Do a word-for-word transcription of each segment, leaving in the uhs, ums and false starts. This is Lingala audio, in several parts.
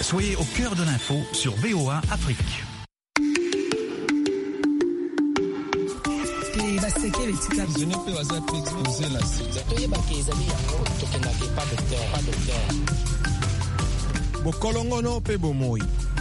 Soyez au cœur de l'info sur V O A Afrique. Bokolongono pe bomoi.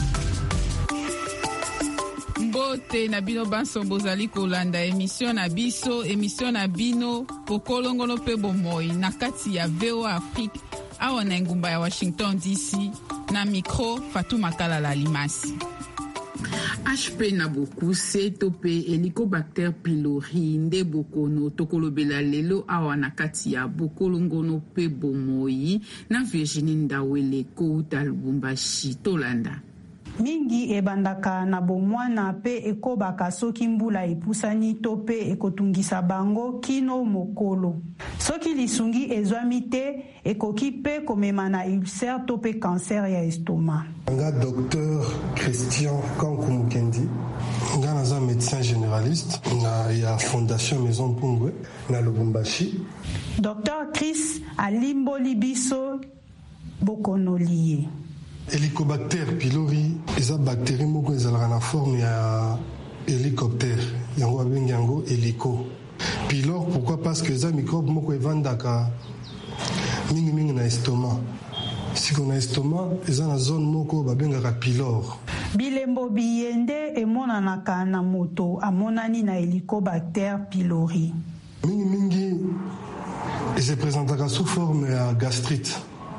Mbote na bino banso bozali kolanda émission na biso émission na bino bokolongono pe bomoi na kati ya V O A Afrique awa na ngumba ya Washington D C na micro Fatuma Kalala Limasi. H P na bokuse to pe Helicobacter pylori nde bokono tokolobela lelo awa na kati ya bokolongono pe bomoi na Virginie Ndawele kouta Lubumbashi tolanda. Mingi ebandaka na bomwana pe ekobaka soki mbula epusani to pe ekotungisa bango kino mokolo. Soki lisungi ezwami te ekoki pe komema na ulcère to pe cancer ya estomac. Nga docteur Christian Kankumukendi, nga naza médecin généraliste na ya Fondation Maison Pungwe na Lubumbashi. Docteur Chris alimboli biso bokono lié. Helicobacter pylori eza bactérie moko ezalaka na forme ya hélicoptère yango abengi yango hélico. Pylore pourquoi? Parce que eza microbe moko evandaka mingi mingi na estomac. Siko na estomac eza na zone moko babengaka pylore. Bilembo biyende emonanaka na moto amonani na Helicobacter pylori. Mingi mingi se présentaka sous forme ya gastrite.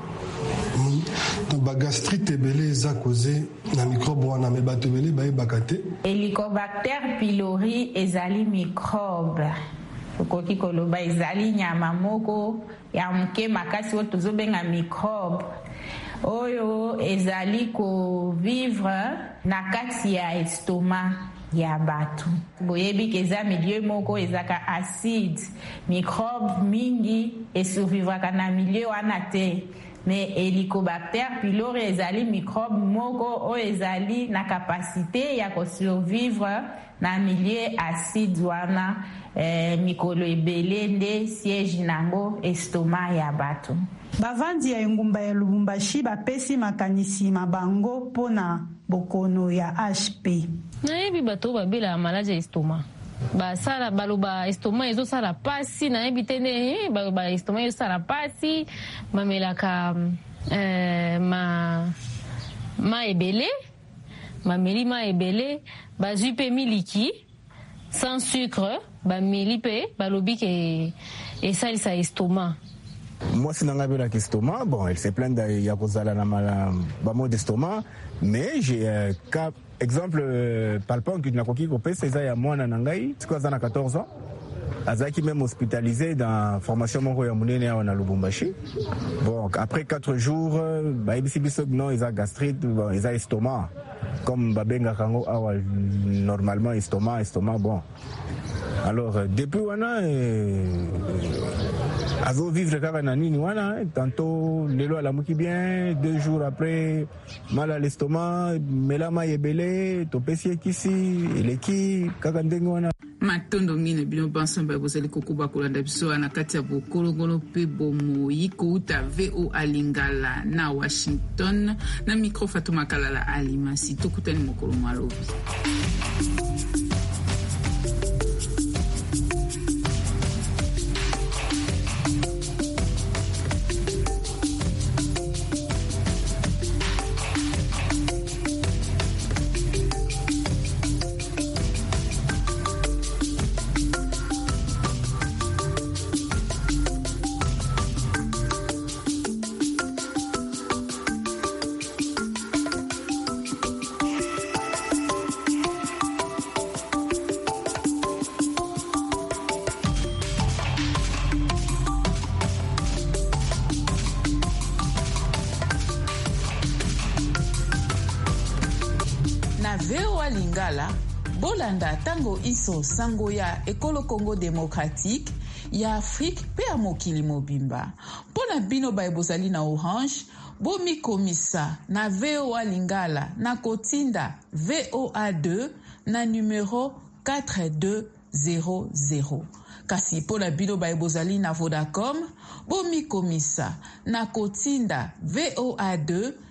Donc gastrite ebele eza causé na microbe wana me bato ebele bayebaka te. Helicobacter pylori ezali microbe. Okoki koloba ezali nyama moko ya mke makasi oyo tozobenga microbe oyo ezali ko vivre na kati ya estomac ya bato. Boyebi ke eza milieu moko ezaka acide. Microbe mingi esurvivaka na milieu wana te. Mais Helicobacter pylori ezali microbe moko o ezali na capacité ya ko survivre na milieu acide wana eh, mikolo ebele nde siège nango estomac ya bato. Bavandi ya ngumba ya Lubumbashi bapesi makanisi mabango pona bokono ya H P. Na yebi bato babela maladie ya estomac. Ba sala baloba estomac ezo sala pasi na ebitene ba estomac ezo sala pasi mamelaka euh ma ma ebele ma meli ma ebele ba zupe miliki sans sucre ba melipe balobi ke et ça ça estomac. Moi c'est nanga bela estomac, bon elle se plaint ya kozala na mala ba mot d'estomac mais j'ai euh, cap exemple euh, palpant que na koki ko pesa za ya mwana na ngai siko za na quatorze ans azaki même hospitalisé dans formation moko ya munene ya na Lubumbashi. Bon après quatre jours ba ibisi biso non ils a gastrite, bon ils a estomac comme babenga kango awa normalement estomac estomac bon. Alors depuis wana euh, azo vivre kaka na nini wana tantôt lelo alamuki bien, deux jours après mal à l'estomac, melama yebele topesi kisi eleki kaka ndenge wana. Matondo mine bino bansamba bozali kokuba kolanda biso na kati ya bokolongono pe bomoi kouta V O A Lingala na Washington na micro Fatuma Kalala Alimasi tokutani mokolo malobi. V O A Lingala, bolanda tango iso sango ya ekolo Congo démocratique ya Afrique pe ya mokili mobimba. Pona bino ba ebozali na Orange, bomi komisa na V O A Lingala na kotinda V O A deux na numéro quatre deux zéro zéro. Kasi pona bino ba ebozali na Vodacom, bomi komisa na kotinda V O A deux